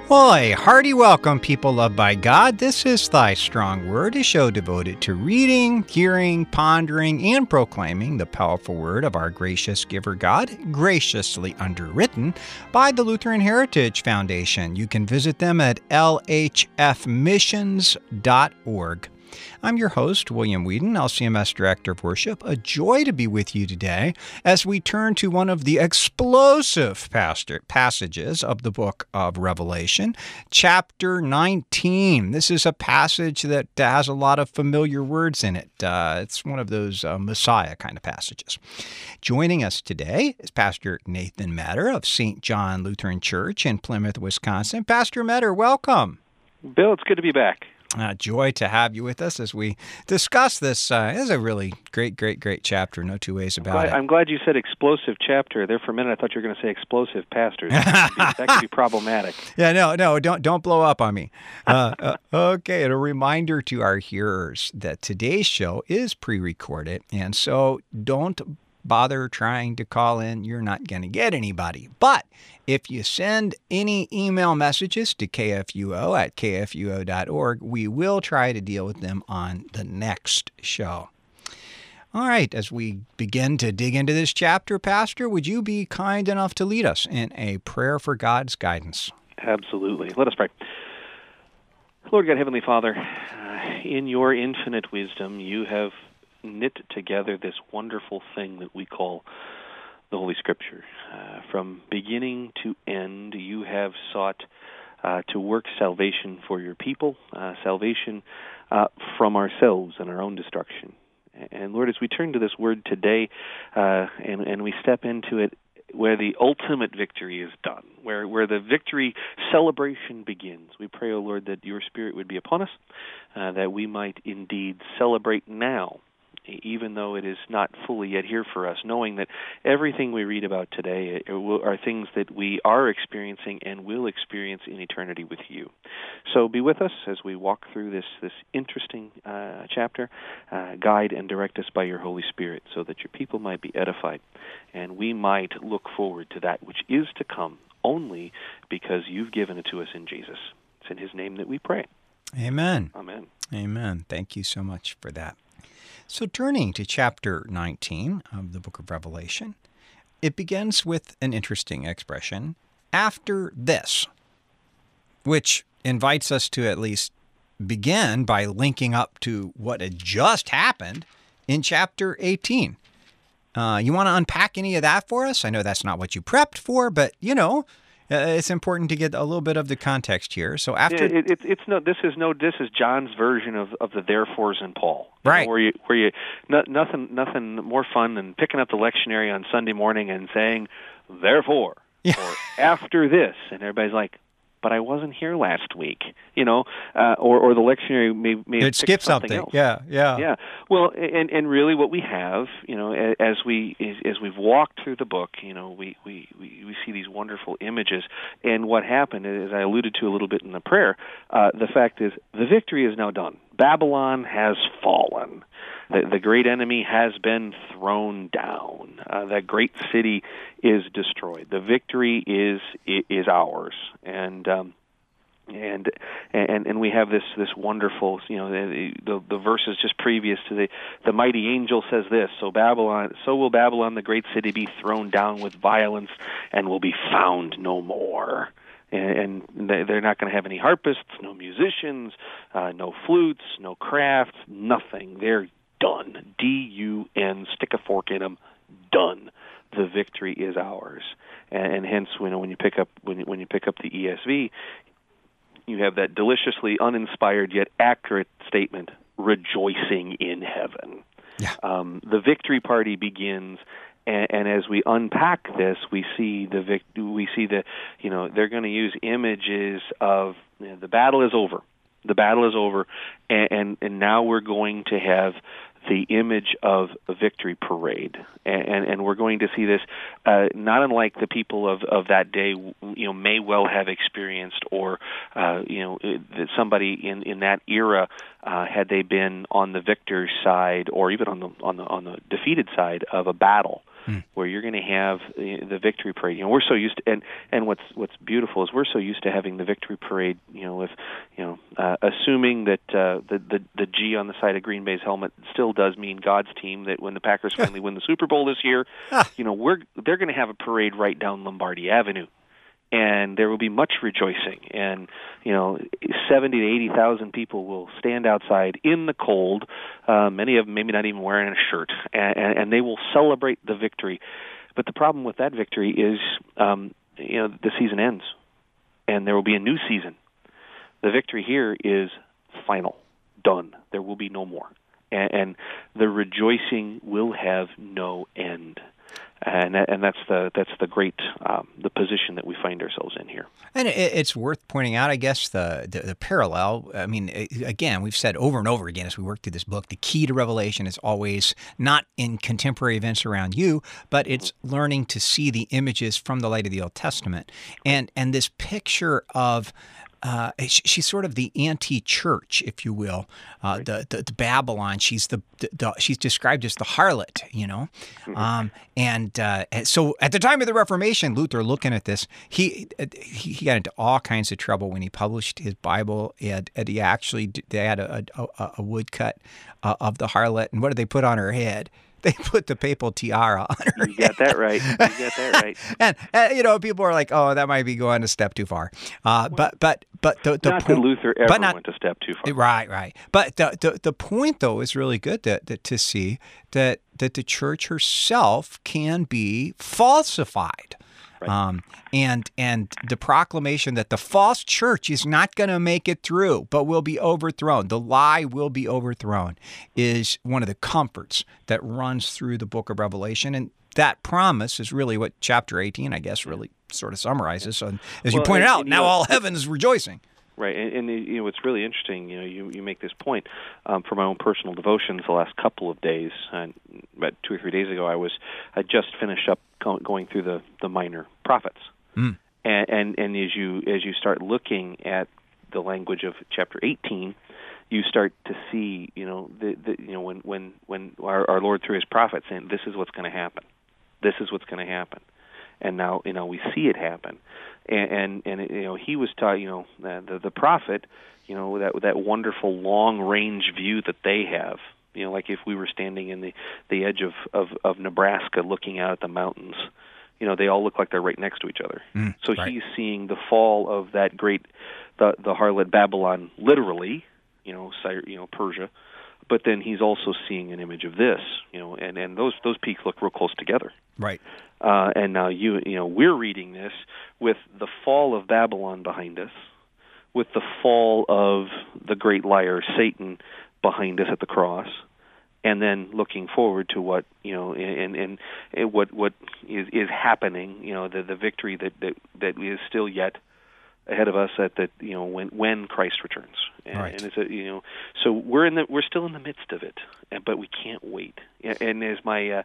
Well, a hearty welcome, people loved by God. This is Thy Strong Word, a show devoted to reading, hearing, pondering, and proclaiming the powerful word of our gracious giver God, graciously underwritten by the Lutheran Heritage Foundation. You can visit them at lhfmissions.org. I'm your host, William Whedon, LCMS Director of Worship. A joy to be with you today as we turn to one of the explosive passages of the book of Revelation, chapter 19. This is a passage that has a lot of familiar words in it. It's one of those Messiah kind of passages. Joining us today is Pastor Nathan Metter of St. John Lutheran Church in Plymouth, Wisconsin. Pastor Metter, welcome. Bill, it's good to be back. Joy to have you with us as we discuss this. It's a really great chapter, no two ways about it. I'm glad you said explosive chapter. There for a minute I thought you were going to say explosive pastors. That could be problematic. Yeah, no, don't blow up on me. Okay, and a reminder to our hearers that today's show is pre-recorded, and so don't bother trying to call in. You're not going to get anybody. But if you send any email messages to kfuo@kfuo.org, we will try to deal with them on the next show. All right, as we begin to dig into this chapter, Pastor, would you be kind enough to lead us in a prayer for God's guidance? Absolutely. Let us pray. Lord God, Heavenly Father, in your infinite wisdom, you have knit together this wonderful thing that we call the Holy Scripture. From beginning to end, you have sought to work salvation for your people, salvation from ourselves and our own destruction. And Lord, as we turn to this word today and we step into it where the ultimate victory is done, where the victory celebration begins, we pray, O Lord, that your Spirit would be upon us, that we might indeed celebrate now, even though it is not fully yet here for us, knowing that everything we read about today are things that we are experiencing and will experience in eternity with you. So be with us as we walk through this interesting chapter. Guide and direct us by your Holy Spirit so that your people might be edified and we might look forward to that which is to come only because you've given it to us in Jesus. It's in his name that we pray. Amen. Amen. Amen. Thank you so much for that. So turning to chapter 19 of the book of Revelation, it begins with an interesting expression, after this, which invites us to at least begin by linking up to what had just happened in chapter 18. You want to unpack any of that for us? I know that's not what you prepped for, but, it's important to get a little bit of the context here. So after this is John's version of the therefores in Paul, right? Where you nothing more fun than picking up the lectionary on Sunday morning and saying therefore or after this, and everybody's like, but I wasn't here last week, or the lectionary may it skipped something else. Yeah. Well, and really, what we have, as we've walked through the book, we see these wonderful images, and what happened, as I alluded to a little bit in the prayer, the fact is the victory is now done. Babylon has fallen. The great enemy has been thrown down. That great city is destroyed. The victory is ours, and we have this wonderful, the verses just previous to the mighty angel says this: so will Babylon, the great city, be thrown down with violence, and will be found no more. And they're not going to have any harpists, no musicians, no flutes, no crafts, nothing. They're done. D-U-N. Stick a fork in them. Done. The victory is ours. And hence, when you pick up the ESV, you have that deliciously uninspired yet accurate statement: rejoicing in heaven. Yeah. The victory party begins. And as we unpack this, we see they're going to use images of the battle is over. The battle is over, and now we're going to have the image of a victory parade, and we're going to see this not unlike the people of that day, may well have experienced, or that somebody in that era, had they been on the victor's side, or even on the defeated side of a battle. where you're going to have the victory parade. We're so used to, and what's beautiful is we're so used to having the victory parade. With assuming that the G on the side of Green Bay's helmet still does mean God's team. That when the Packers finally win the Super Bowl this year, they're going to have a parade right down Lombardi Avenue. And there will be much rejoicing, and 70 to 80,000 people will stand outside in the cold. Many of them maybe not even wearing a shirt, and they will celebrate the victory. But the problem with that victory is, the season ends, and there will be a new season. The victory here is final, done. There will be no more, and the rejoicing will have no end. And that's the great the position that we find ourselves in here. And it's worth pointing out, I guess, the parallel. I mean, again, we've said over and over again as we work through this book, the key to Revelation is always not in contemporary events around you, but it's learning to see the images from the light of the Old Testament. And this picture of she's sort of the anti-church, if you will, the Babylon. She's she's described as the harlot, and so at the time of the Reformation, Luther, looking at this, he got into all kinds of trouble when he published his Bible. They had a woodcut of the harlot, and what did they put on her head? They put the papal tiara on her. You got that right. And people are like, "Oh, that might be going a step too far." But the not that Luther ever went a step too far. Right. But the point though is really good to see that the church herself can be falsified. Right. And the proclamation that the false church is not going to make it through, but will be overthrown. The lie will be overthrown is one of the comforts that runs through the book of Revelation. And that promise is really what chapter 18, I guess, really sort of summarizes. So, as you pointed out, now all heaven is rejoicing. Right, and it's really interesting. You make this point for my own personal devotions. The last couple of days, about 2 or 3 days ago, I just finished up going through the minor prophets, and as you start looking at the language of chapter 18, you start to see when our Lord through His prophets saying this is what's going to happen, this is what's going to happen. And now, we see it happen, and he was taught, the prophet, that wonderful long range view that they have, like if we were standing in the edge of Nebraska looking out at the mountains, they all look like they're right next to each other. So right. He's seeing the fall of that great, the harlot Babylon, literally, Persia, but then he's also seeing an image of this, and those peaks look real close together. Right. And now we're reading this with the fall of Babylon behind us, with the fall of the great liar Satan behind us at the cross, and then looking forward to what and what is happening. The victory that is still yet ahead of us when Christ returns. Right. And it's so we're still in the midst of it, but we can't wait. And as my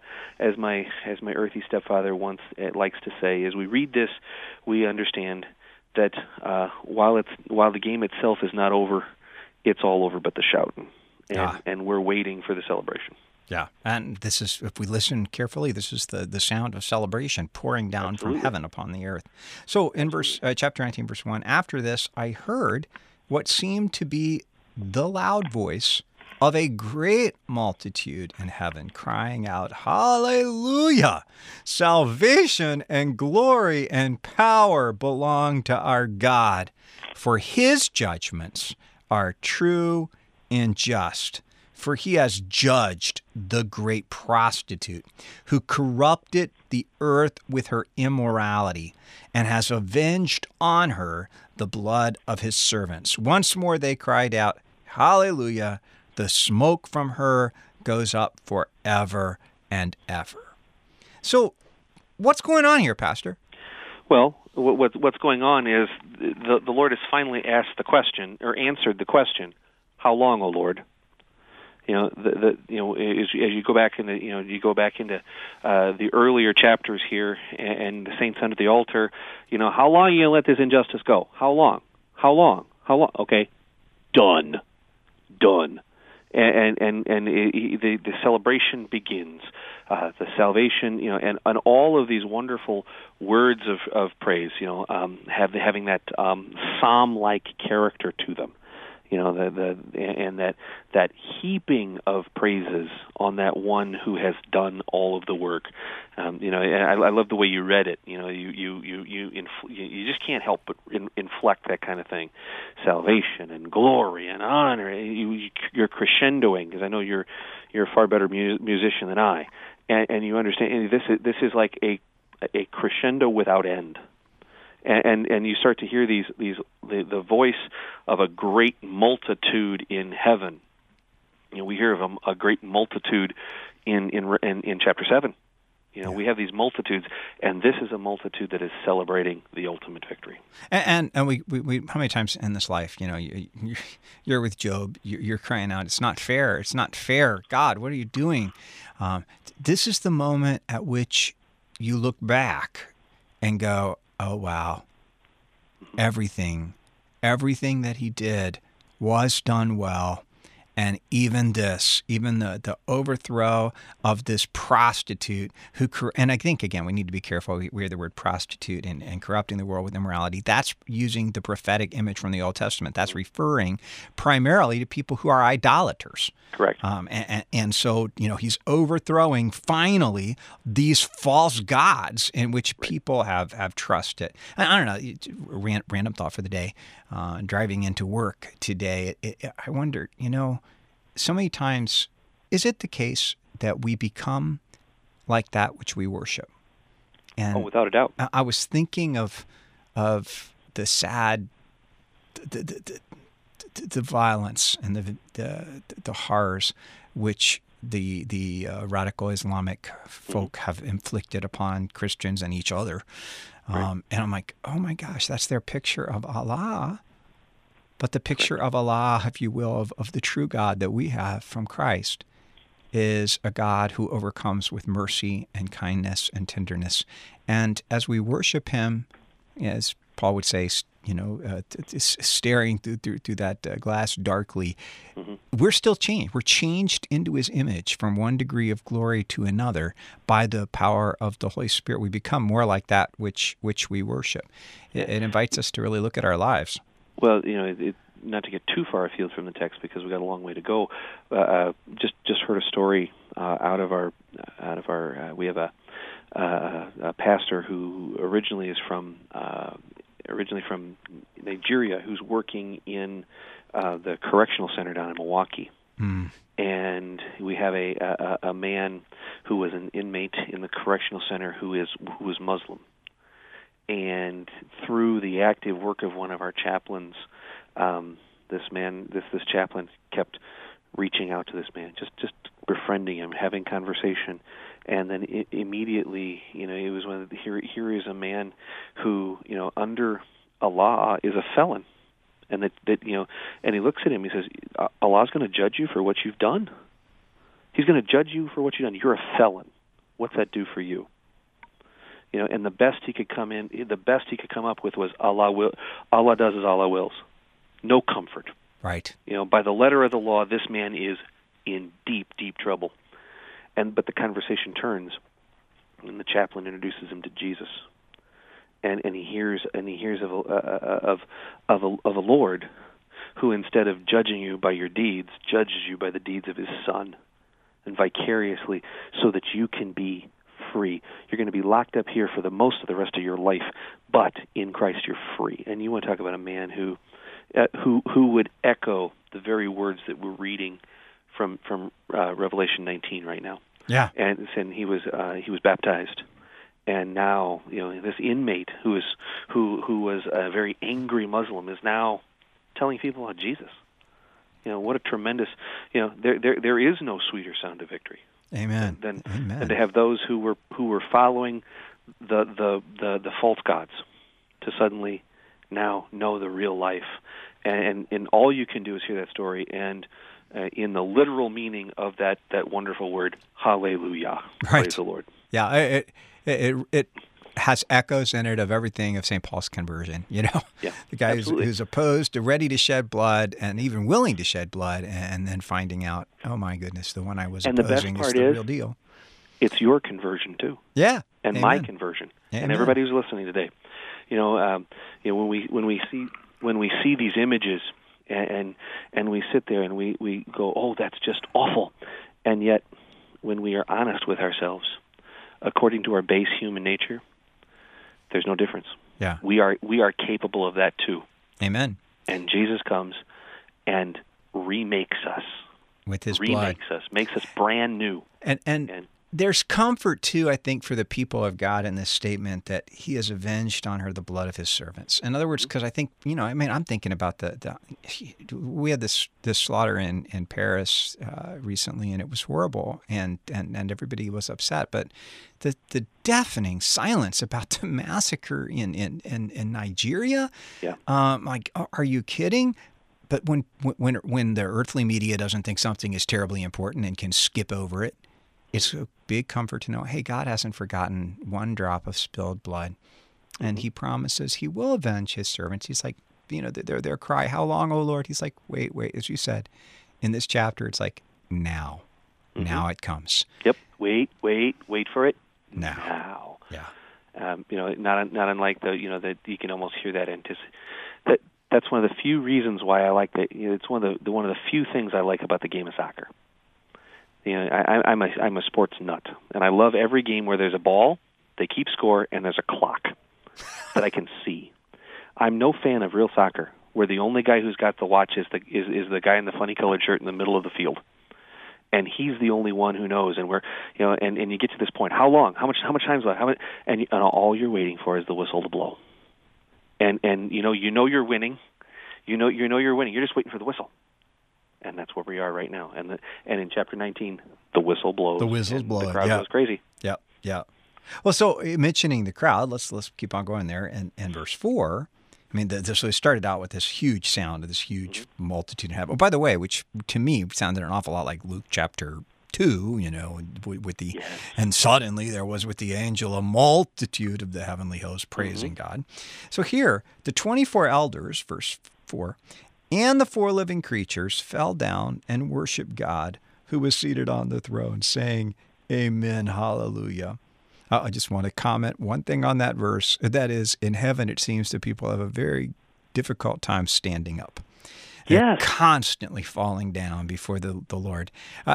earthy stepfather once likes to say, as we read this, we understand that while the game itself is not over, it's all over but the shouting, and we're waiting for the celebration. Yeah, and this is, if we listen carefully, this is the sound of celebration pouring down Absolutely. From heaven upon the earth. So in chapter 19, verse 1, after this I heard what seemed to be the loud voice of a great multitude in heaven, crying out, Hallelujah! Salvation and glory and power belong to our God, for His judgments are true and just. For He has judged the great prostitute who corrupted the earth with her immorality and has avenged on her the blood of His servants. Once more they cried out, Hallelujah! The smoke from her goes up forever and ever. So what's going on here, Pastor? Well, what's going on is the Lord has finally asked the question, or answered the question, how long, O Lord? As you go back into the earlier chapters here, and the saints under the altar, how long are you going to let this injustice go? How long? Okay, done. The celebration begins, the salvation, and all of these wonderful words of praise, having that psalm-like character to them, and that heaping of praises on that one who has done all of the work. And I love the way you read it. You just can't help but inflect that kind of thing, salvation and glory and honor. You're crescendoing, because I know you're a far better musician than I, and you understand. And this is like a crescendo without end. And you start to hear the voice of a great multitude in heaven. We hear of a great multitude in chapter 7. We have these multitudes, and this is a multitude that is celebrating the ultimate victory. And we how many times in this life, you're with Job, you're crying out, it's not fair, it's not fair. God, what are you doing? This is the moment at which you look back and go, oh, wow, everything that he did was done well. And even the overthrow of this prostitute and I think, again, we need to be careful. We hear the word prostitute and corrupting the world with immorality. That's using the prophetic image from the Old Testament. That's referring primarily to people who are idolaters. Correct. And so, he's overthrowing finally these false gods in which people have trusted. I don't know, random thought for the day, driving into work today, I wondered, so many times, is it the case that we become like that which we worship? And without a doubt. I was thinking of the sad, the violence and the horrors which the radical Islamic folk have inflicted upon Christians and each other. And I'm like, oh my gosh, that's their picture of Allah. But the picture of Allah, if you will, of the true God that we have from Christ, is a God who overcomes with mercy and kindness and tenderness. And as we worship him, as Paul would say, staring through that glass darkly, we're still changed. We're changed into his image from one degree of glory to another by the power of the Holy Spirit. We become more like that which we worship. It invites us to really look at our lives. Well, not to get too far afield from the text because we've got a long way to go. Just heard a story out of our. We have a pastor who originally from Nigeria, who's working in the correctional center down in Milwaukee. And we have a man who was an inmate in the correctional center who was Muslim. And through the active work of one of our chaplains, this chaplain kept reaching out to this man, just befriending him, having conversation, and then immediately, it was here is a man who, under Allah is a felon, and that and he looks at him, he says, Allah's going to judge you for what you've done. He's going to judge you for what you've done. You're a felon. What's that do for you? And the best he could come up with was Allah does as Allah wills. No comfort. Right. By the letter of the law, this man is in deep, deep trouble. But the conversation turns, and the chaplain introduces him to Jesus, and he hears of a Lord who, instead of judging you by your deeds, judges you by the deeds of his Son, and vicariously, so that you can be free. You're going to be locked up here for the most of the rest of your life, but in Christ you're free. And you want to talk about a man who would echo the very words that we're reading from Revelation 19 right now. Yeah. And he was baptized, and now this inmate who was a very angry Muslim is now telling people about Jesus. What a tremendous. There is no sweeter sound of victory. Amen. Than Amen. to have those who were following the false gods to suddenly now know the real life, and all you can do is hear that story, and in the literal meaning of that wonderful word, hallelujah, right. Praise the Lord. Yeah, it has echoes in it of everything of St. Paul's conversion. The guy who's opposed to ready to shed blood and even willing to shed blood, and then finding out, oh my goodness, the one I was opposing is the real deal. It's your conversion too. Yeah, and amen. My conversion, Amen. And everybody who's listening today. When we see these images, and we sit there and we go, oh, that's just awful, and yet when we are honest with ourselves, according to our base human nature, there's no difference. Yeah, we are capable of that too. Amen. And Jesus comes and remakes us with His blood, makes us brand new, and there's comfort, too, I think, for the people of God in this statement that He has avenged on her the blood of His servants. In other words, because I think, I'm thinking about we had this slaughter in Paris recently, and it was horrible, and everybody was upset. But the deafening silence about the massacre in Nigeria, are you kidding? But when the earthly media doesn't think something is terribly important and can skip over it, it's a big comfort to know, hey, God hasn't forgotten one drop of spilled blood, and He promises He will avenge His servants. He's like, their cry, how long, O Lord? He's like, wait, as you said, in this chapter, it's like, now it comes. Yep, wait for it. Now. Yeah. Not unlike that you can almost hear that That's one of the few reasons why I like that. It's one of the few things I like about the game of soccer. I'm a sports nut, and I love every game where there's a ball, they keep score, and there's a clock that I can see. I'm no fan of real soccer, where the only guy who's got the watch is the guy in the funny colored shirt in the middle of the field, and he's the only one who knows. And and you get to this point, how long? How much time's left? And all you're waiting for is the whistle to blow, and you're winning, you're winning. You're just waiting for the whistle. And that's where we are right now. And in chapter 19, the whistle blows. The whistle's blowing. The crowd goes crazy. Yeah. Well, so mentioning the crowd, let's keep on going there. And verse 4, so it started out with this huge sound of this huge multitude in heaven. Oh, by the way, which to me sounded an awful lot like Luke chapter 2, with the and suddenly there was with the angel a multitude of the heavenly host praising God. So here, the 24 elders, verse 4, and the 4 living creatures fell down and worshiped God, who was seated on the throne, saying, Amen, hallelujah. I just want to comment one thing on that verse. That is, in heaven, it seems that people have a very difficult time standing up. They're constantly falling down before the Lord.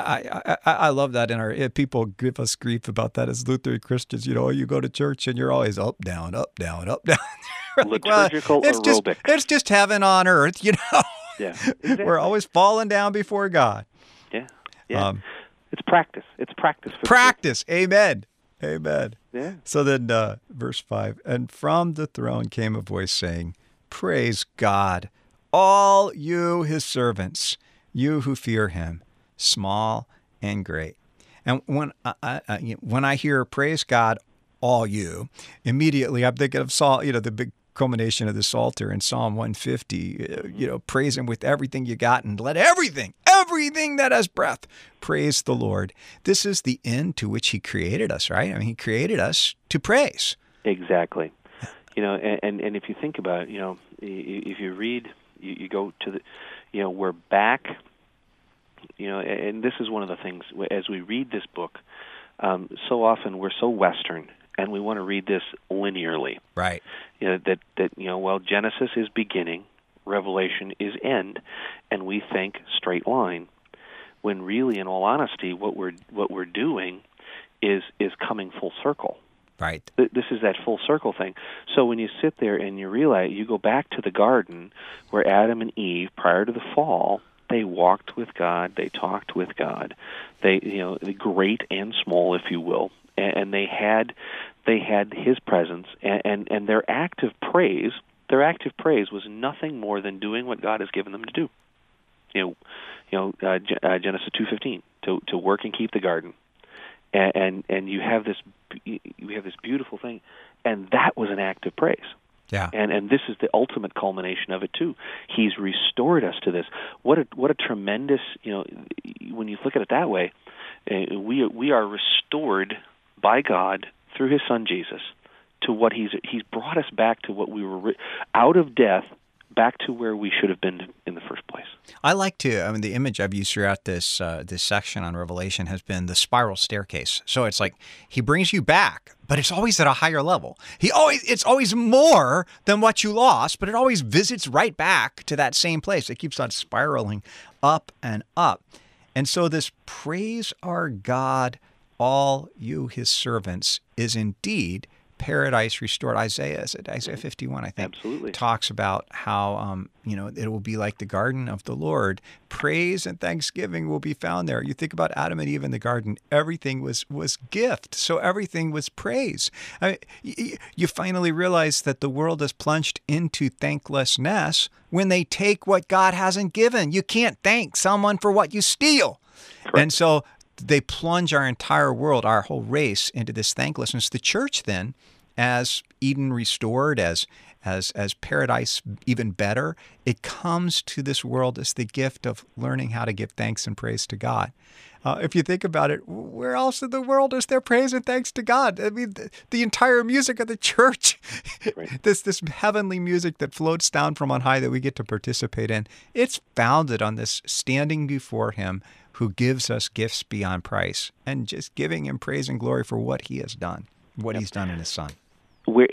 I love that. People give us grief about that as Lutheran Christians. You go to church and you're always up, down, up, down, up, down. Liturgical aerobic. It's just heaven on earth, Yeah, exactly. We're always falling down before God. Yeah. It's practice. It's practice. Practice. Amen. Yeah. So then, verse 5, and from the throne came a voice saying, Praise God, all you His servants, you who fear Him, small and great. And when I hear praise God, all you, immediately I'm thinking of Psalm, the big culmination of the Psalter in Psalm 150, praise Him with everything you got, and let everything that has breath praise the Lord. This is the end to which He created us, right? He created us to praise. Exactly. And if you think about it, if you read, you go to the, we're back, and this is one of the things, as we read this book, so often we're so Western, and we want to read this linearly. Right. Genesis is beginning, Revelation is end, and we think straight line. When really, in all honesty, what we're doing is coming full circle. Right. This is that full circle thing. So when you sit there and you realize, you go back to the garden where Adam and Eve, prior to the fall, they walked with God, they talked with God, they, the great and small, if you will, and they had His presence, and their act of praise was nothing more than doing what God has given them to do. Genesis 2:15, to work and keep the garden, and you have this beautiful thing, and that was an act of praise. Yeah. And this is the ultimate culmination of it too. He's restored us to this. What a tremendous, when you look at it that way, we are restored by God through His Son Jesus to what he's brought us back to what we were out of death, back to where we should have been in the first place. The image I've used throughout this section on Revelation has been the spiral staircase. So it's like he brings you back, but it's always at a higher level. It's always more than what you lost, but it always visits right back to that same place. It keeps on spiraling up and up. And so this praise our God, all you his servants, is indeed paradise restored. Isaiah 51, I think, absolutely talks about how it will be like the garden of the Lord. Praise and thanksgiving will be found there. You think about Adam and Eve in the garden; everything was gift, so everything was praise. You finally realize that the world is plunged into thanklessness when they take what God hasn't given. You can't thank someone for what you steal. Correct. And so they plunge our entire world, our whole race, into this thanklessness. The church then, as Eden restored, as paradise even better, it comes to this world as the gift of learning how to give thanks and praise to God. If you think about it, where else in the world is there praise and thanks to God? I mean, the entire music of the church, right. this heavenly music that floats down from on high that we get to participate in, it's founded on this standing before him who gives us gifts beyond price, and just giving him praise and glory for what he has done, what he's done in his Son. Where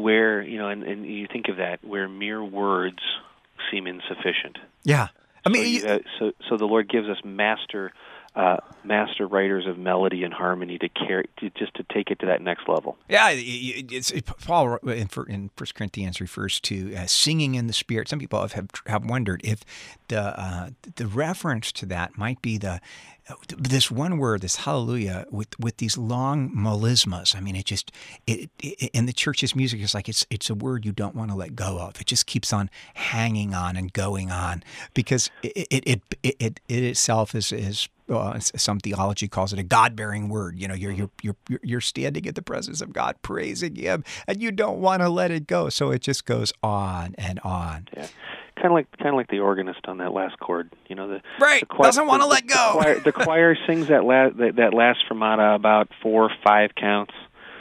you think of that, where mere words seem insufficient. Yeah, so the Lord gives us master writers of melody and harmony to take it to that next level. Yeah, Paul in 1 Corinthians refers to singing in the Spirit. Some people have wondered if the reference to that might be this one word, this hallelujah, with these long melismas. I mean, it in the church's music, it's like it's a word you don't want to let go of. It just keeps on hanging on and going on because it itself is some theology calls it a God-bearing word. You're standing in the presence of God, praising him, and you don't want to let it go. So it just goes on and on. Yeah. Kind of like the organist on that last chord, the choir, doesn't want to let go. The choir sings that last fermata about 4 or 5 counts.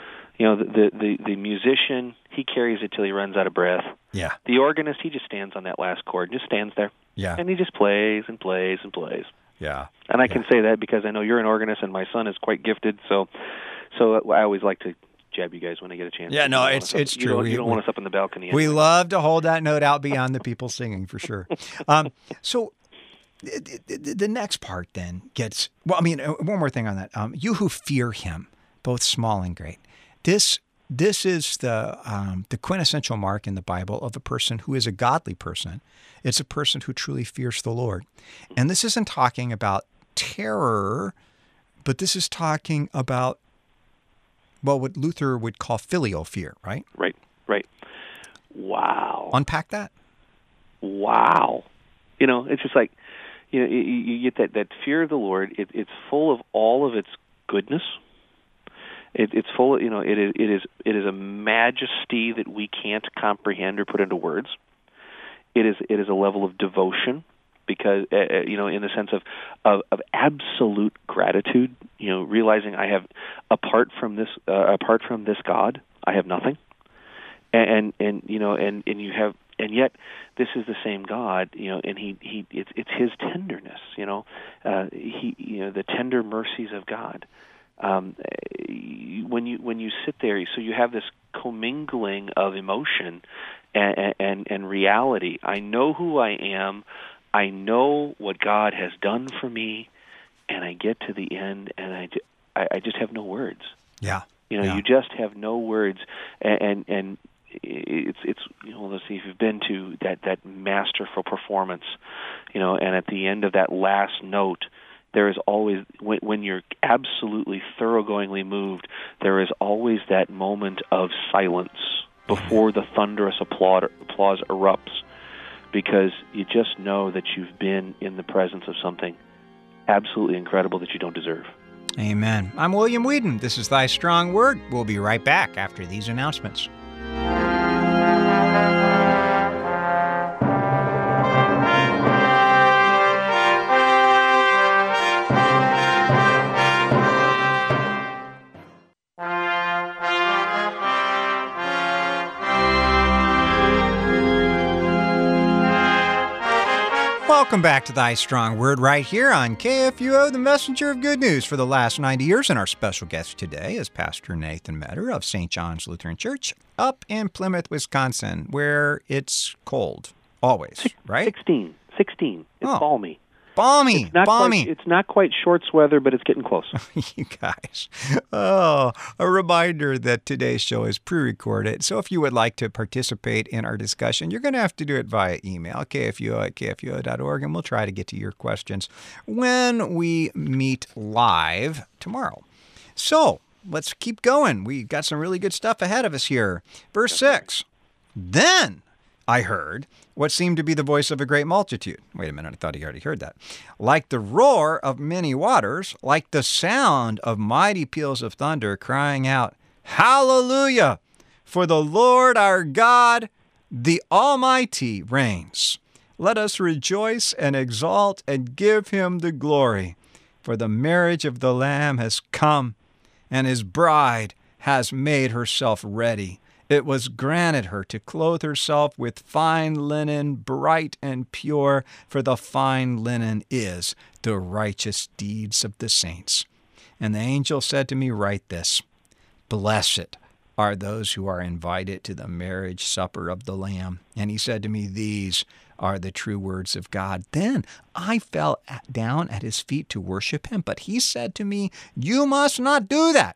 The musician, he carries it till he runs out of breath. Yeah. The organist, he just stands on that last chord, just stands there. Yeah. And he just plays and plays and plays. Yeah. And I can say that because I know you're an organist and my son is quite gifted. So I always like to jab you guys when I get a chance. Yeah, no, it's true. You don't want us up in the balcony. We anyway. love to hold that note out beyond the people singing, for sure. So the next part then gets, one more thing on that. You who fear him, both small and great. This is the quintessential mark in the Bible of a person who is a godly person. It's a person who truly fears the Lord. And this isn't talking about terror, but this is talking about, what Luther would call filial fear, right? Right. Wow. Unpack that. Wow. It's just like, you get that fear of the Lord. It's full of all of its goodness. It's full of, it is a majesty that we can't comprehend or put into words. It is a level of devotion because, in the sense of absolute gratitude, realizing I have, apart from this God, I have nothing. And you have, and yet this is the same God, and it's his tenderness, the tender mercies of God. When you sit there, so you have this commingling of emotion and reality. I know who I am. I know what God has done for me, and I get to the end, and I just have no words. Yeah. You just have no words, and it's let's see if you've been to that masterful performance, and at the end of that last note, there is always, when you're absolutely thoroughgoingly moved, there is always that moment of silence before the thunderous applause erupts, because you just know that you've been in the presence of something absolutely incredible that you don't deserve. Amen. I'm William Weedon. This is Thy Strong Word. We'll be right back after these announcements. Welcome back to Thy Strong Word right here on KFUO, the messenger of good news for the last 90 years. And our special guest today is Pastor Nathan Metter of St. John's Lutheran Church up in Plymouth, Wisconsin, where it's cold, always, right? 16. It's balmy. Balmy. It's not quite shorts weather, but it's getting close. You guys. Oh, a reminder that today's show is pre-recorded. So if you would like to participate in our discussion, you're going to have to do it via email, kfuo@kfuo.org, and we'll try to get to your questions when we meet live tomorrow. So let's keep going. We got some really good stuff ahead of us here. Verse 6. Then I heard what seemed to be the voice of a great multitude. Wait a minute, I thought he already heard that. Like the roar of many waters, like the sound of mighty peals of thunder, crying out, Hallelujah! For the Lord our God, the Almighty, reigns. Let us rejoice and exalt and give him the glory. For the marriage of the Lamb has come, and his bride has made herself ready. It was granted her to clothe herself with fine linen, bright and pure, for the fine linen is the righteous deeds of the saints. And the angel said to me, Write this, Blessed are those who are invited to the marriage supper of the Lamb. And he said to me, These are the true words of God. Then I fell down at his feet to worship him, but he said to me, You must not do that.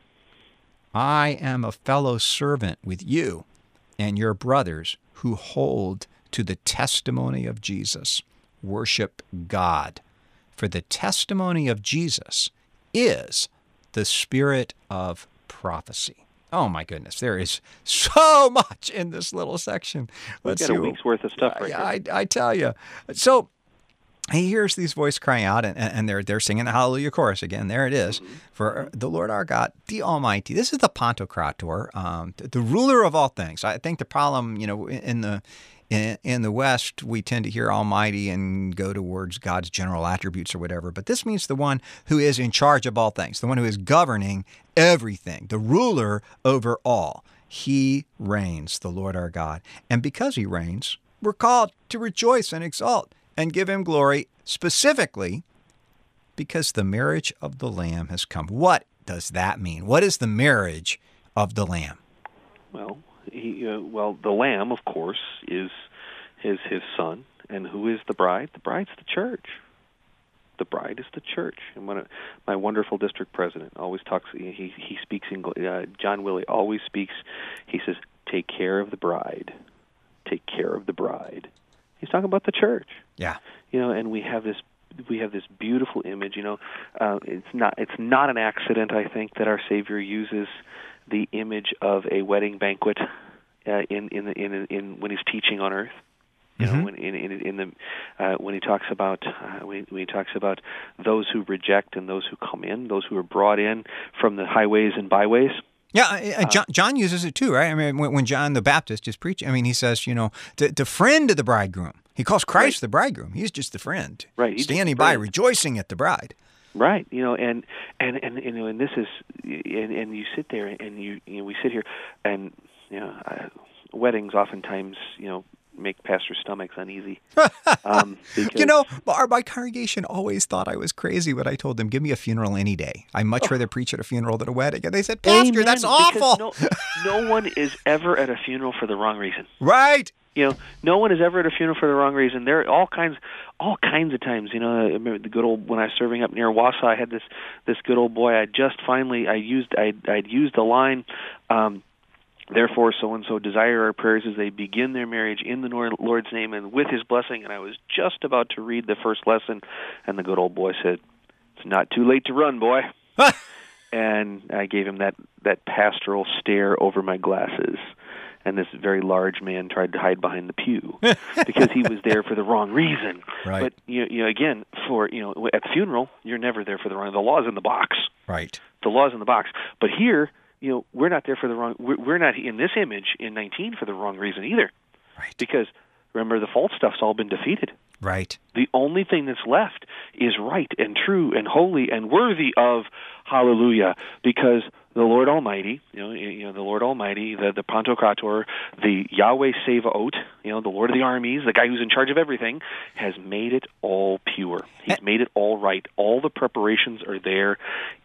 I am a fellow servant with you and your brothers who hold to the testimony of Jesus. Worship God, for the testimony of Jesus is the spirit of prophecy. Oh my goodness, there is so much in this little section. We've got a week's worth of stuff right here. I tell you. So he hears these voices crying out, and they're singing the Hallelujah chorus again. There it is. Mm-hmm. For the Lord our God, the Almighty. This is the Pantocrator, the ruler of all things. I think the problem, in the West, we tend to hear Almighty and go towards God's general attributes or whatever. But this means the one who is in charge of all things, the one who is governing everything, the ruler over all. He reigns, the Lord our God. And because he reigns, we're called to rejoice and exalt and give him glory, specifically because the marriage of the Lamb has come. What does that mean? What is the marriage of the Lamb? Well, the Lamb, of course, is his son. And who is the bride? The bride's the church. The bride is the church. And my wonderful district president always talks, he speaks English, John Willie always speaks, he says, take care of the bride. Take care of the bride. He's talking about the church. Yeah. And we have this beautiful image. It's not an accident, I think, that our Savior uses the image of a wedding banquet in when he's teaching on earth. When he talks about those who reject and those who come in, those who are brought in from the highways and byways. Yeah, John uses it too, right? I mean, when John the Baptist is preaching, he says, the friend of the bridegroom. He calls Christ the bridegroom. He's just the friend, right? Standing by, rejoicing at the bride. Right, and this is, and you sit there, and we sit here, and weddings oftentimes, make pastors' stomachs uneasy. My congregation always thought I was crazy when I told them, give me a funeral any day. I much rather preach at a funeral than a wedding. And they said, Pastor, Amen, that's awful. No one is ever at a funeral for the wrong reason. Right. No one is ever at a funeral for the wrong reason. There are all kinds of times. I remember the good old, when I was serving up near Wausau, I had this good old boy. I'd used the line, therefore, so-and-so desire our prayers as they begin their marriage in the Lord's name and with his blessing. And I was just about to read the first lesson, and the good old boy said, it's not too late to run, boy. And I gave him that pastoral stare over my glasses. And this very large man tried to hide behind the pew because he was there for the wrong reason. Right. But again, at the funeral, you're never there for the wrong. The law's in the box. Right. The law's in the box. But here, we're not there for the wrong. We're not in this image in 19 for the wrong reason either. Right. Because remember, the false stuff's all been defeated. Right. The only thing that's left is right and true and holy and worthy of hallelujah, because the Lord Almighty, the Lord Almighty, the Pantocrator, the Yahweh Sevaot, the Lord of the armies, the guy who's in charge of everything, has made it all pure. He's made it all right. All the preparations are there.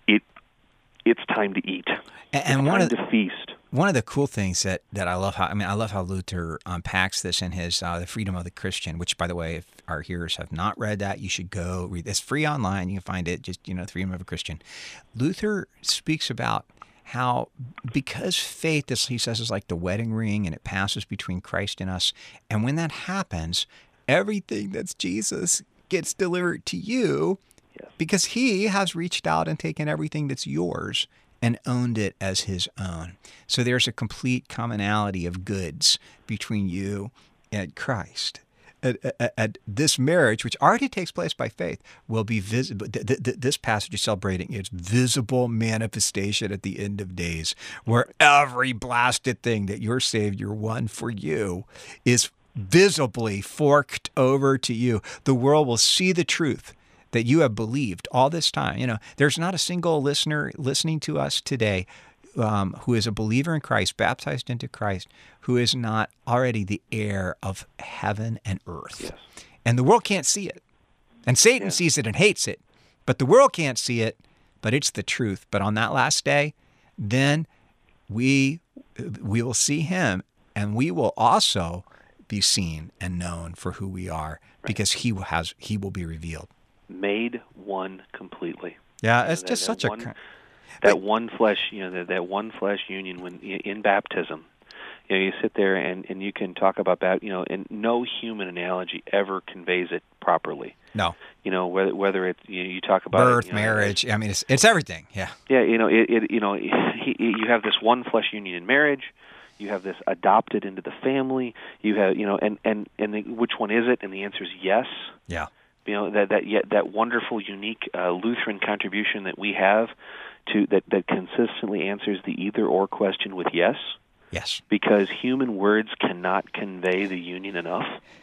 It's time to eat. And it's time to feast. One of the cool things that I love I love how Luther unpacks this in his The Freedom of the Christian, which, by the way, if our hearers have not read that, you should go read. It's free online. You can find it. Just The Freedom of a Christian. Luther speaks about how, because faith, he says, is like the wedding ring, and it passes between Christ and us. And when that happens, everything that's Jesus gets delivered to you, because he has reached out and taken everything that's yours and owned it as his own. So there's a complete commonality of goods between you and Christ. And this marriage, which already takes place by faith, will be visible. This passage is celebrating its visible manifestation at the end of days, where every blasted thing that your Savior won for you is visibly forked over to you. The world will see the truth that you have believed all this time. There's not a single listener listening to us today who is a believer in Christ, baptized into Christ, who is not already the heir of heaven and earth. Yes. And the world can't see it. And Satan sees it and hates it. But the world can't see it, but it's the truth. But on that last day, then we will see him, and we will also be seen and known for who we are, because he will be revealed. Made one completely. Yeah, it's just such a... That one flesh, that one flesh union when in baptism, you sit there and you can talk about that, and no human analogy ever conveys it properly. No. Whether it's you talk about birth, marriage. It's everything. Yeah. Yeah. You have this one flesh union in marriage. You have this adopted into the family. You have which one is it? And the answer is yes. Yeah. That wonderful, unique Lutheran contribution that we have that consistently answers the either-or question with yes. Yes. Because human words cannot convey the union enough.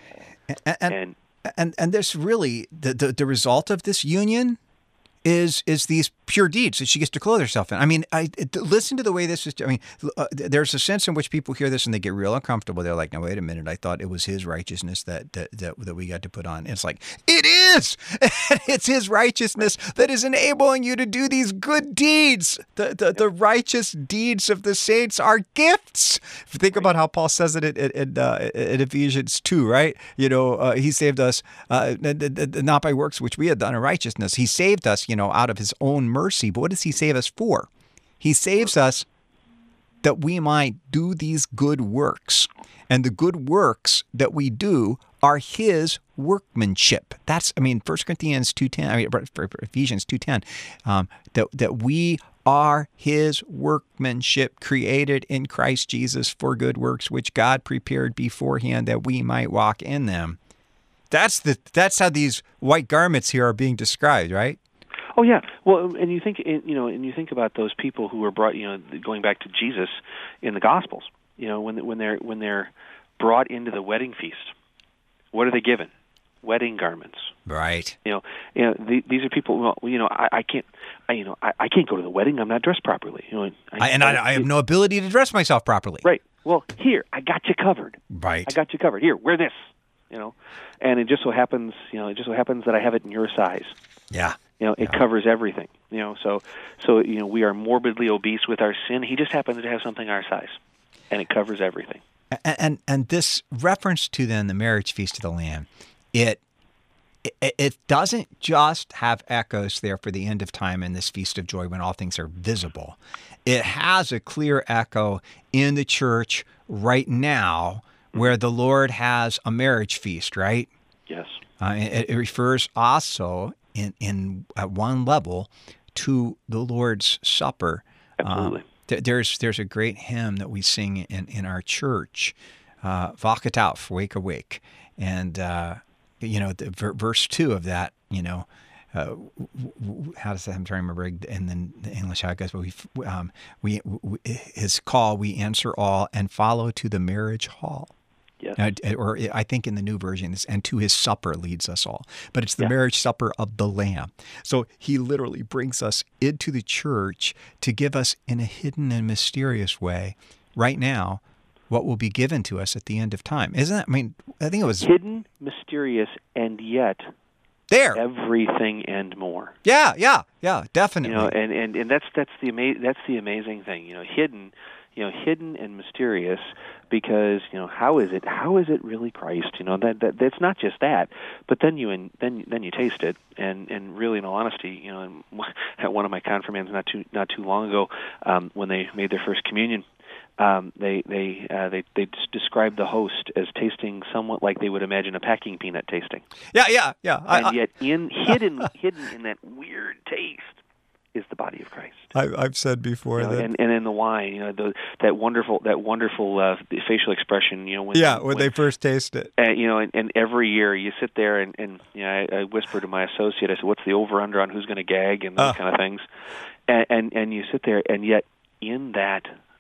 And there's really the result of this union is these pure deeds that she gets to clothe herself in. Listen to the way this is. There's a sense in which people hear this and they get real uncomfortable. They're like, "No, wait a minute. I thought it was his righteousness that we got to put on." And it's like, it is. It's his righteousness that is enabling you to do these good deeds. The righteous deeds of the saints are gifts. If you think about how Paul says it in Ephesians 2, right? He saved us not by works which we had done in righteousness. He saved us, out of his own mercy. But what does he save us for? He saves us that we might do these good works. And the good works that we do are his workmanship. That's, 1 Corinthians 2:10, Ephesians 2:10, that we are his workmanship, created in Christ Jesus for good works, which God prepared beforehand that we might walk in them. That's how these white garments here are being described, right? Oh yeah. Well, and you think about those people who were brought, going back to Jesus in the Gospels, when they're brought into the wedding feast, what are they given? Wedding garments. Right. These are people. Well, I can't go to the wedding. I'm not dressed properly. I have no ability to dress myself properly. Right. Well, here I got you covered. Right. I got you covered. Here, wear this. And it just so happens, that I have it in your size. Yeah. It covers everything. So we are morbidly obese with our sin. He just happens to have something our size, and it covers everything. And this reference to then the marriage feast of the Lamb, it doesn't just have echoes there for the end of time in this feast of joy when all things are visible. It has a clear echo in the church right now, where the Lord has a marriage feast, right? Yes. It refers also in at one level to the Lord's Supper. Absolutely. There's a great hymn that we sing in our church, Wachet auf, wake awake, and verse 2 of that, how does that? I'm trying to remember in the English how it goes. But we his call, we answer all and follow to the marriage hall. Yes. Or I think in the new version, it's, and to his supper leads us all. But it's the marriage supper of the Lamb. So he literally brings us into the church to give us in a hidden and mysterious way right now what will be given to us at the end of time. Isn't that, I mean, I think it was hidden, mysterious, and yet there. Everything and more. Yeah, definitely. And that's the amazing thing. Hidden and mysterious, because how is it really Christ? That's not just that, but then you taste it, and really, in all honesty, at one of my confirmands not too long ago, when they made their first communion, they described the host as tasting somewhat like they would imagine a packing peanut tasting. Yeah. And yet, hidden in that weird taste is the body of Christ. I've said before that, and in the wine, that wonderful facial expression, when they first taste it. And every year you sit there and I whisper to my associate, I said, "What's the over under on who's going to gag?" and those kind of things, and you sit there, and yet in that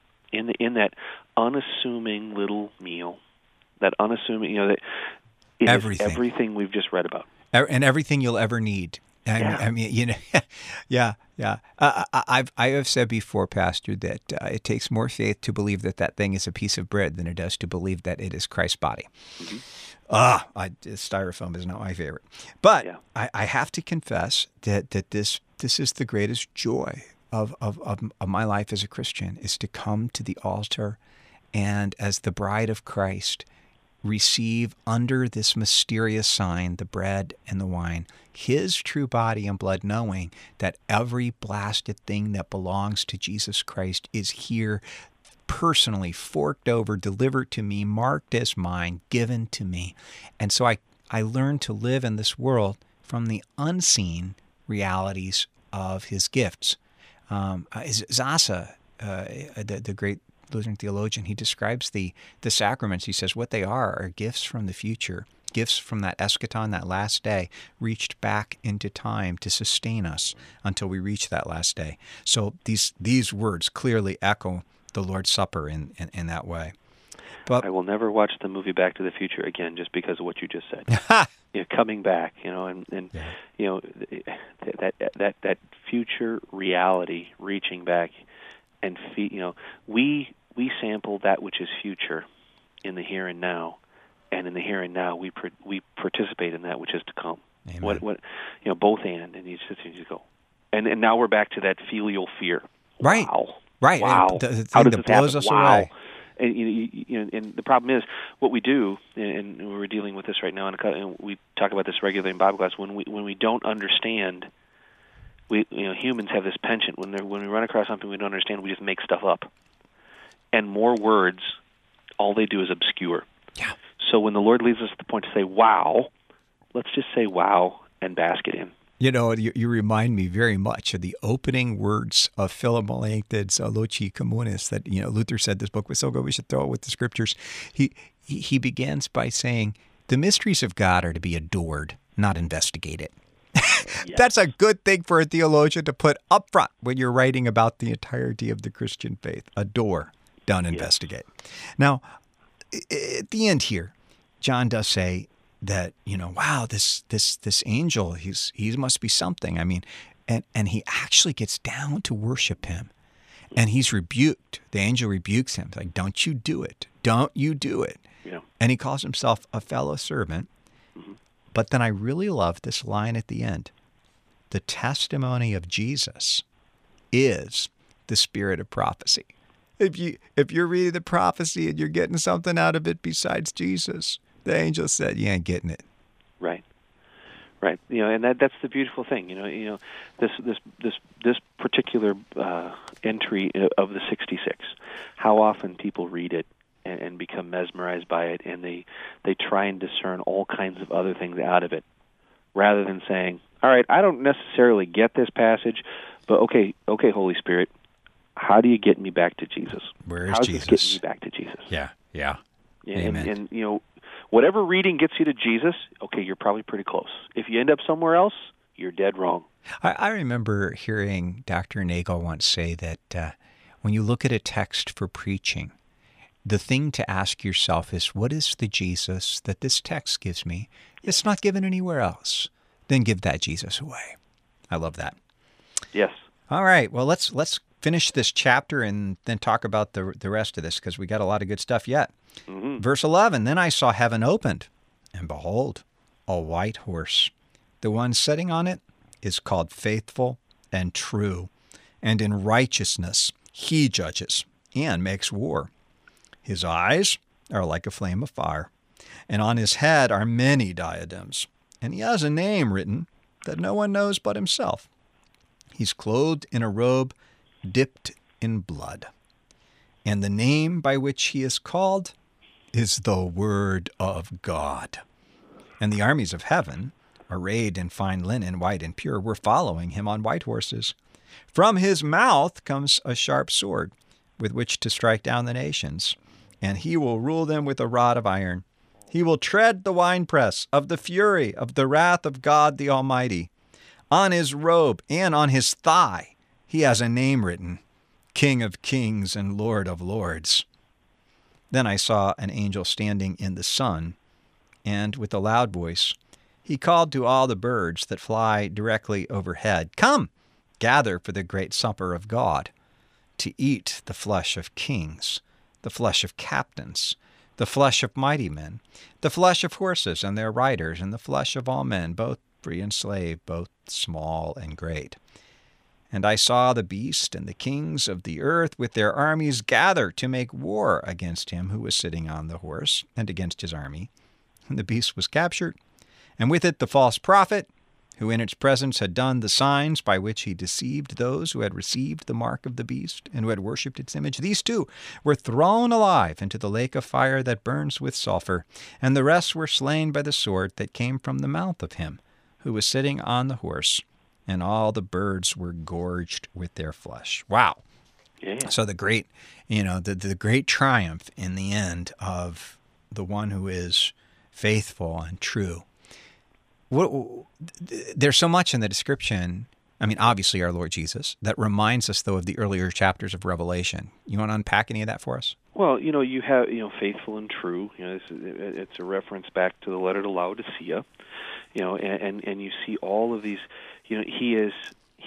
unassuming little meal, that unassuming, that it everything. Is everything we've just read about, and everything you'll ever need. I mean, yeah. I have said before, Pastor, that it takes more faith to believe that thing is a piece of bread than it does to believe that it is Christ's body. Mm-hmm. Styrofoam is not my favorite, but I have to confess that this is the greatest joy of my life as a Christian, is to come to the altar and, as the bride of Christ, receive under this mysterious sign, the bread and the wine, his true body and blood, knowing that every blasted thing that belongs to Jesus Christ is here, personally forked over, delivered to me, marked as mine, given to me. And so I learned to live in this world from the unseen realities of his gifts. Zaza, the great Lutheran theologian, he describes the sacraments. He says what they are gifts from the future, gifts from that eschaton, that last day, reached back into time to sustain us until we reach that last day. So these words clearly echo the Lord's Supper in that way. But I will never watch the movie Back to the Future again just because of what you just said. Coming back, that future reality reaching back, and we sample that which is future in the here and now, and in the here and now we participate in that which is to come. Amen. What both and you just go, and now we're back to that filial fear. Right. Wow. Right. Wow. The thing how does that this blows happen? us Wow. away. And and the problem is what we do, and we're dealing with this right now, and we talk about this regularly in Bible class. When we don't understand, humans have this penchant when we run across something we don't understand, we just make stuff up, and more words, all they do is obscure. Yeah. So when the Lord leads us to the point to say "Wow," let's just say "Wow" and bask it in. You remind me very much of the opening words of Philip Melanchthon's Loci Communis that, Luther said this book was so good we should throw it with the scriptures. He begins by saying, the mysteries of God are to be adored, not investigated. Yes. That's a good thing for a theologian to put up front when you're writing about the entirety of the Christian faith. Adore, don't investigate. Now, at the end here, John does say that, wow, this angel, he must be something. I mean, and he actually gets down to worship him, and he's rebuked. The angel rebukes him, like, don't you do it. Don't you do it. Yeah. And he calls himself a fellow servant. Mm-hmm. But then I really love this line at the end. The testimony of Jesus is the spirit of prophecy. If you're reading the prophecy and you're getting something out of it besides Jesus, the angel said, you ain't getting it. Right. And that's the beautiful thing. This particular entry of the 66. How often people read it and become mesmerized by it, and they try and discern all kinds of other things out of it, rather than saying, all right, I don't necessarily get this passage, but okay, Holy Spirit, how do you get me back to Jesus? Where is How Jesus? This get me back to Jesus? Yeah. Amen. And whatever reading gets you to Jesus, okay, you're probably pretty close. If you end up somewhere else, you're dead wrong. I remember hearing Dr. Nagel once say that when you look at a text for preaching, the thing to ask yourself is, what is the Jesus that this text gives me? It's not given anywhere else. Then give that Jesus away. I love that. Yes. All right. Well, let's finish this chapter and then talk about the rest of this, because we got a lot of good stuff yet. Mm-hmm. Verse 11, then I saw heaven opened, and behold, a white horse. The one sitting on it is called Faithful and True, and in righteousness he judges and makes war. His eyes are like a flame of fire, and on his head are many diadems, and he has a name written that no one knows but himself. He's clothed in a robe dipped in blood, and the name by which he is called is the Word of God. And the armies of heaven, arrayed in fine linen, white and pure, were following him on white horses. From his mouth comes a sharp sword, with which to strike down the nations, and he will rule them with a rod of iron. He will tread the winepress of the fury of the wrath of God the Almighty. On his robe and on his thigh he has a name written, King of Kings and Lord of Lords. Then I saw an angel standing in the sun, and with a loud voice he called to all the birds that fly directly overhead, Come, gather for the great supper of God, to eat the flesh of kings, the flesh of captains, the flesh of mighty men, the flesh of horses and their riders, and the flesh of all men, both free and slave, both small and great. And I saw the beast and the kings of the earth with their armies gather to make war against him who was sitting on the horse and against his army. And the beast was captured, and with it the false prophet, who in its presence had done the signs by which he deceived those who had received the mark of the beast and who had worshipped its image. These two were thrown alive into the lake of fire that burns with sulfur, and the rest were slain by the sword that came from the mouth of him who was sitting on the horse, and all the birds were gorged with their flesh. Wow. Yeah. So the great, the great triumph in the end of the one who is faithful and true. There's so much in the description, I mean, obviously our Lord Jesus, that reminds us, though, of the earlier chapters of Revelation. You want to unpack any of that for us? Well, you have, faithful and true. It's a reference back to the letter to Laodicea. And you see all of these. He is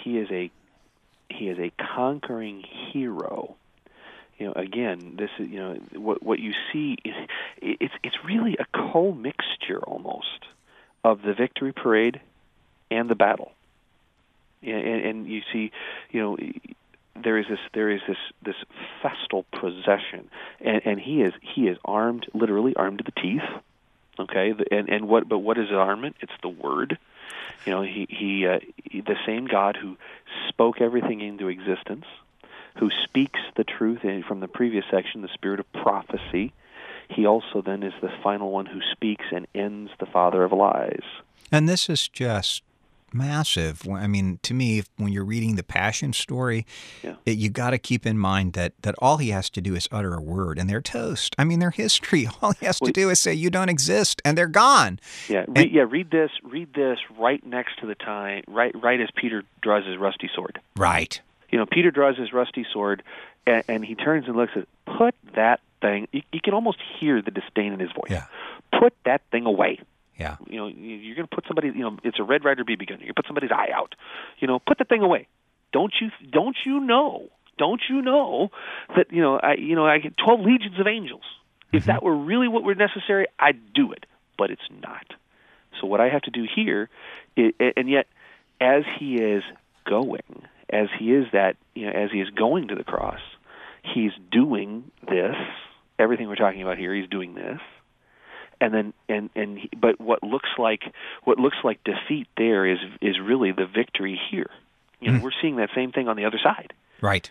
a conquering hero. Again, this is what you see. It's really a co-mixture almost of the victory parade and the battle. And you see, there is this festal procession, and he is armed, literally armed to the teeth. Okay, but what is armament? It's the Word. He the same God who spoke everything into existence, who speaks the truth from the previous section, the spirit of prophecy. He also then is the final one who speaks and ends the father of lies. And this is just massive. I mean, to me, when you're reading the Passion story, you got to keep in mind that all he has to do is utter a word, and they're toast. I mean, their history. All he has to do is say, "You don't exist," and they're gone. Yeah, read this right next to the time, right as Peter draws his rusty sword. Right. Peter draws his rusty sword, and he turns and looks at, put that thing. You can almost hear the disdain in his voice. Yeah. Put that thing away. Yeah. You're going to put somebody. It's a Red Ryder BB gun. You put somebody's eye out. Put the thing away. Don't you know that I get 12 legions of angels. If that were really what were necessary, I'd do it. But it's not. So what I have to do here, and yet, as he is going, as he is going to the cross, he's doing this. Everything we're talking about here, he's doing this. And then but what looks like defeat there is really the victory here. We're seeing that same thing on the other side. Right.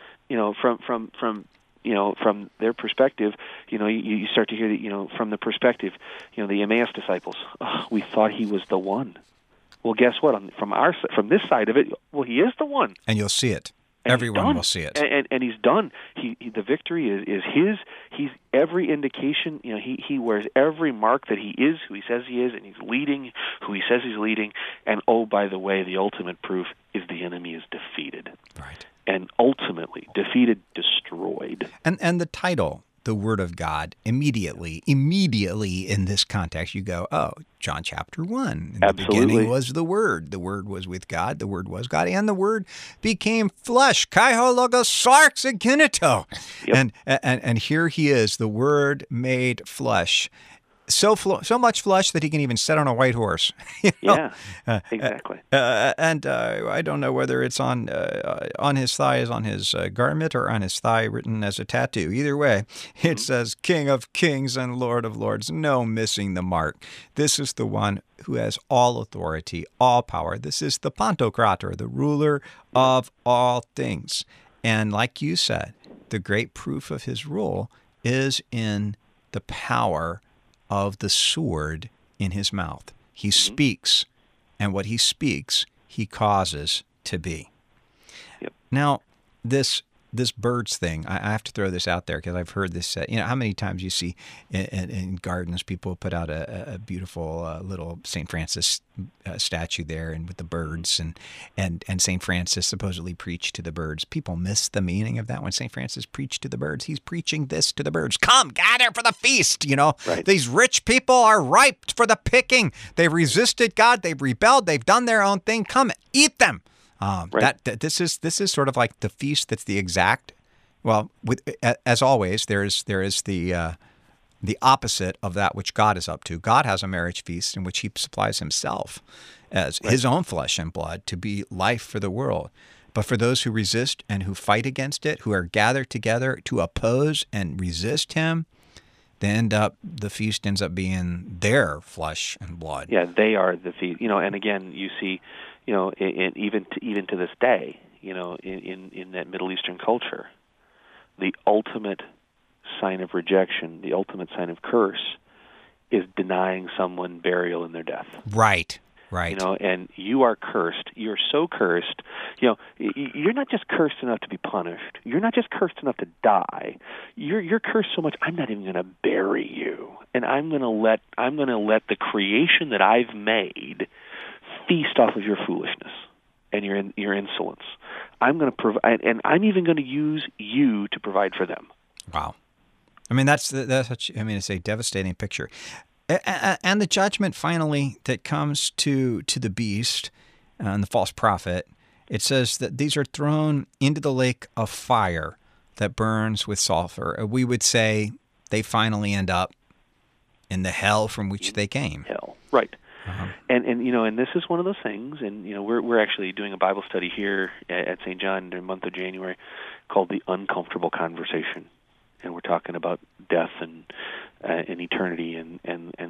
From their perspective, you start to hear that, from the perspective, the Emmaus disciples, we thought he was the one. Well, guess what? From this side of it, he is the one. And you'll see it. Everyone will see it. And he's done. The victory is his. He's every indication. He wears every mark that he is who he says he is, and he's leading who he says he's leading. And by the way, the ultimate proof is the enemy is defeated. Right. And ultimately defeated, destroyed. And the title the Word of God, immediately in this context, you go, oh, John chapter 1. In Absolutely. the beginning was the Word. The Word was with God. The Word was God. And the Word became flesh. Kaiho logos sarx eginito. Yep. And here he is, the Word made flesh. So much flesh that he can even sit on a white horse. Yeah, exactly. And I don't know whether it's on his thigh, is on his garment, or on his thigh written as a tattoo. Either way, it says King of Kings and Lord of Lords. No missing the mark. This is the one who has all authority, all power. This is the Pantocrator, the ruler of all things. And like you said, the great proof of his rule is in the power of the sword in his mouth. He speaks, and what he speaks, he causes to be. Yep. Now, this birds thing, I have to throw this out there because I've heard this. How many times you see in gardens people put out a beautiful little St. Francis statue there, and with the birds, and St. Francis supposedly preached to the birds. People miss the meaning of that. When St. Francis preached to the birds, he's preaching this to the birds: come, gather for the feast. Right. These rich people are ripe for the picking. They've resisted God. They've rebelled. They've done their own thing. Come, eat them. Right. This is sort of like the feast that's the exact. Well, as always, there is the opposite of that which God is up to. God has a marriage feast in which he supplies himself as his own flesh and blood to be life for the world. But for those who resist and who fight against it, who are gathered together to oppose and resist him, the feast ends up being their flesh and blood. Yeah, they are the feast. And again, you see, even to this day, in that Middle Eastern culture, the ultimate sign of rejection, the ultimate sign of curse, is denying someone burial in their death. Right. And you are cursed. You're so cursed. You're not just cursed enough to be punished. You're not just cursed enough to die. You're cursed so much, I'm not even going to bury you. And I'm going to let the creation that I've made feast off of your foolishness and your insolence. I'm going to provide, and I'm even going to use you to provide for them. Wow. I mean, that's such. I mean, it's a devastating picture. And the judgment finally that comes to the beast and the false prophet, it says that these are thrown into the lake of fire that burns with sulfur. We would say they finally end up in the hell from which they came. Hell, right. Uh-huh. And this is one of those things, and we're actually doing a Bible study here at St. John in the month of January called The Uncomfortable Conversation. And we're talking about death and eternity and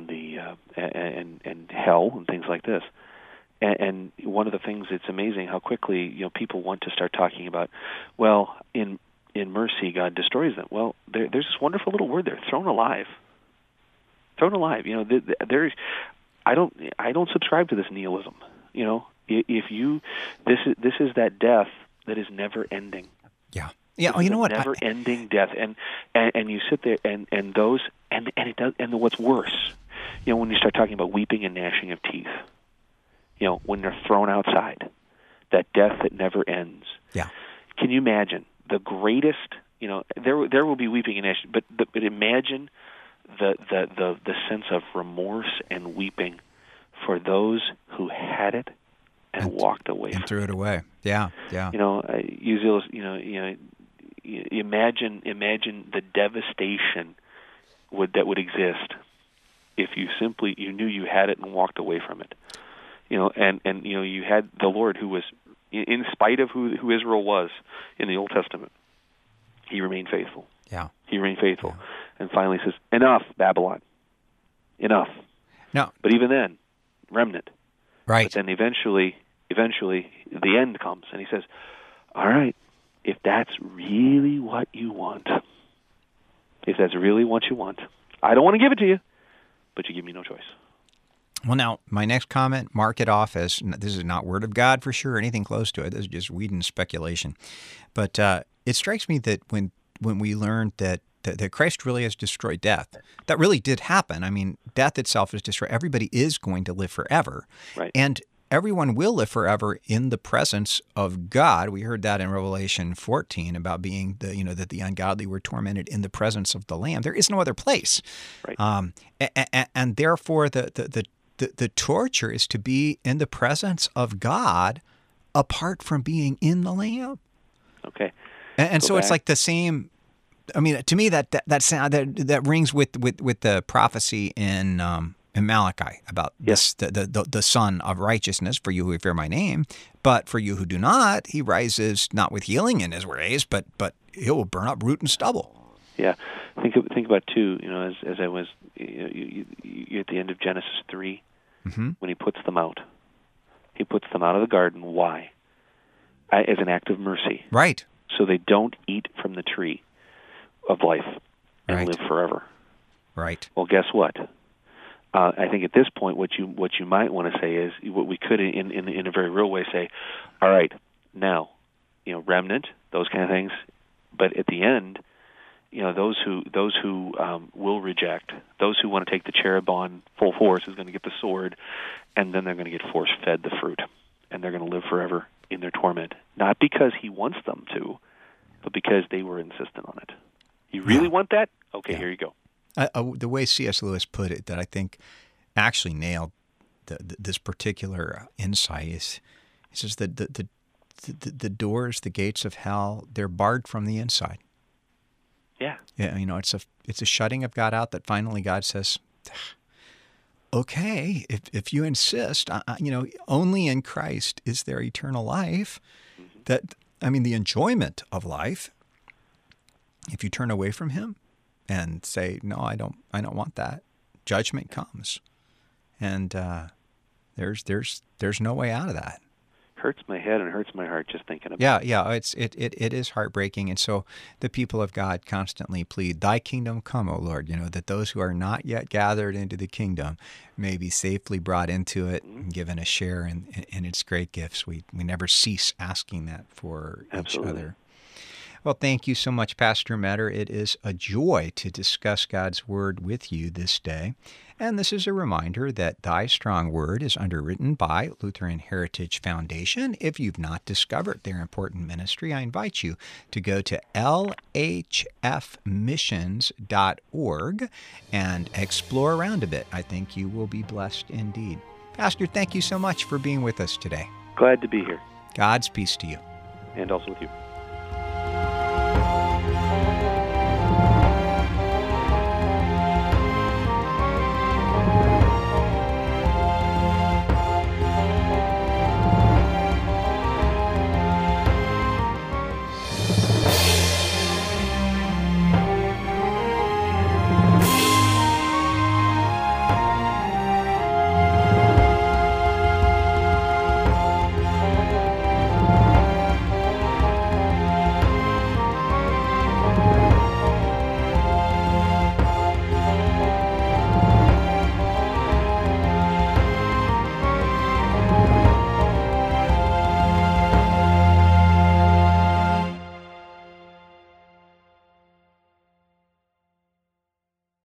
hell and things like this. And one of the things, it's amazing how quickly people want to start talking about, well, in mercy God destroys them. Well, there's this wonderful little word there, thrown alive. Thrown alive. There's I don't subscribe to this nihilism. If this is that death that is never ending. Yeah. Yeah, you know what? Never-ending death, and you sit there, and those, and it does, and what's worse, when you start talking about weeping and gnashing of teeth, when they're thrown outside, that death that never ends. Yeah. Can you imagine the greatest? There will be weeping and gnashing, but imagine the sense of remorse and weeping for those who had it and walked away and threw it away. Yeah. Imagine the devastation that would exist if you knew you had it and walked away from it. And you had the Lord who was, in spite of who Israel was in the Old Testament, he remained faithful. Yeah. He remained faithful. Yeah. And finally says, enough, Babylon. Enough. No. But even then, remnant. Right. But then eventually the end comes, and he says, all right, if that's really what you want, I don't want to give it to you, but you give me no choice. Well, now, my next comment, mark it off as, this is not word of God for sure, anything close to it. This is just Whedon speculation. But it strikes me that when we learned that Christ really has destroyed death, that really did happen. I mean, death itself is destroyed. Everybody is going to live forever. Right. And everyone will live forever in the presence of God. We heard that in Revelation 14 about being that the ungodly were tormented in the presence of the Lamb. There is no other place. Right. And therefore the torture is to be in the presence of God apart from being in the Lamb. Okay. And so it's like the same. I mean, to me that rings with the prophecy in Malachi about this, the Son of Righteousness, for you who fear my name, but for you who do not, he rises not with healing in his ways, but he will burn up root and stubble. Yeah, think about too. As I was, you're at the end of Genesis 3, when he puts them out. He puts them out of the garden. Why? As an act of mercy. Right. So they don't eat from the tree of life and live forever. Right. Well, guess what? I think at this point, what you might want to say is what we could, in a very real way, say, all right, now, remnant, those kind of things. But at the end, those who will reject, those who want to take the cherub on full force is going to get the sword, and then they're going to get force-fed the fruit, and they're going to live forever in their torment, not because he wants them to, but because they were insistent on it. You really want that? Okay, here you go. The way C.S. Lewis put it, that I think actually nailed this particular insight, is he says that the doors, the gates of hell, they're barred from the inside. Yeah. Yeah, it's a shutting of God out that finally God says, okay, if you insist, only in Christ is there eternal life. The enjoyment of life. If you turn away from him and say, no, I don't want that, judgment comes, and there's no way out of that. Hurts my head and hurts my heart just thinking about it. Yeah, it is heartbreaking, and so the people of God constantly plead, "Thy kingdom come, O Lord." That those who are not yet gathered into the kingdom may be safely brought into it and given a share in its great gifts. We never cease asking that for each other. Well, thank you so much, Pastor Metter. It is a joy to discuss God's Word with you this day. And this is a reminder that Thy Strong Word is underwritten by Lutheran Heritage Foundation. If you've not discovered their important ministry, I invite you to go to lhfmissions.org and explore around a bit. I think you will be blessed indeed. Pastor, thank you so much for being with us today. Glad to be here. God's peace to you. And also with you.